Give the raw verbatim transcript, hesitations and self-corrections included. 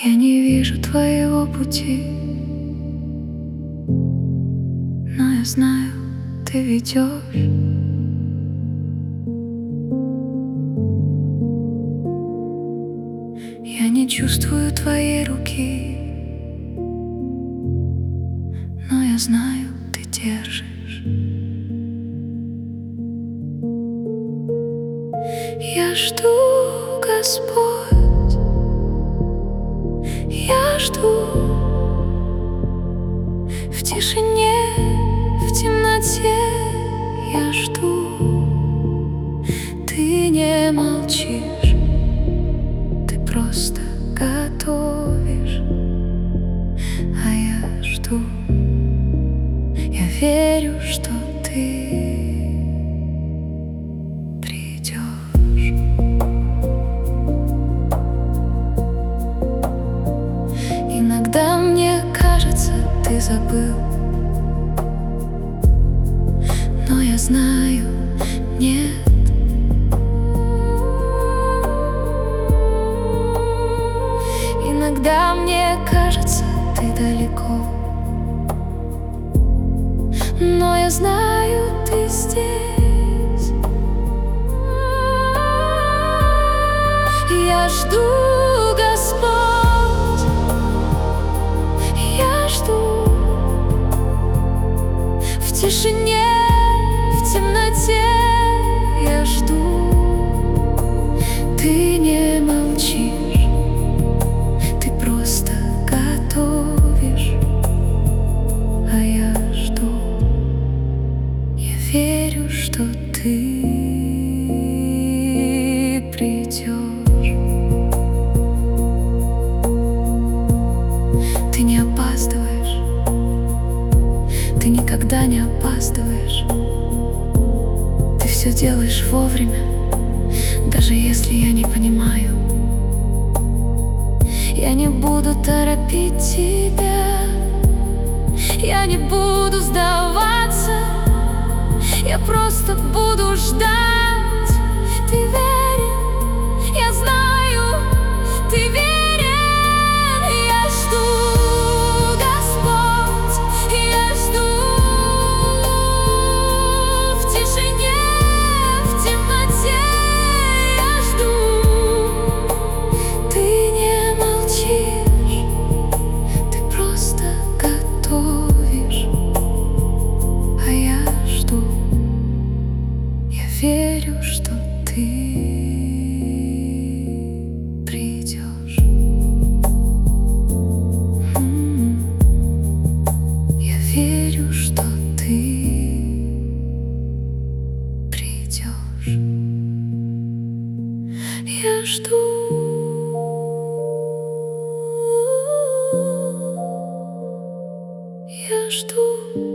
Я не вижу твоего пути, но я знаю, ты ведешь. Я не чувствую твоей руки, но я знаю, ты держишь. Я жду, Господь, я жду в тишине, в темноте. Я жду, ты не молчишь, ты просто готовишь. А я жду, я верю, что ты придешь. Иногда мне кажется, ты забыл, но я знаю, нет. Иногда мне кажется, ты далеко, но я знаю, ты здесь. Я жду, Господь, я жду в тишине, в темноте. Я жду, ты не молчишь, ты просто готовишь. А я жду, я верю, что ты придешь. Ты не опаздываешь, ты никогда не опаздываешь. Ты все делаешь вовремя, даже если я не понимаю. Я не буду торопить тебя, я не буду сдаваться, я просто буду ждать. Ты верен, я знаю, ты верен. Я жду, Господь, я жду в тишине, в темноте. Я жду, ты не молчишь, ты просто готовишь. А я жду, я верю, что ты придешь. М-м. Я верю, что ты придешь. Я жду. Я жду.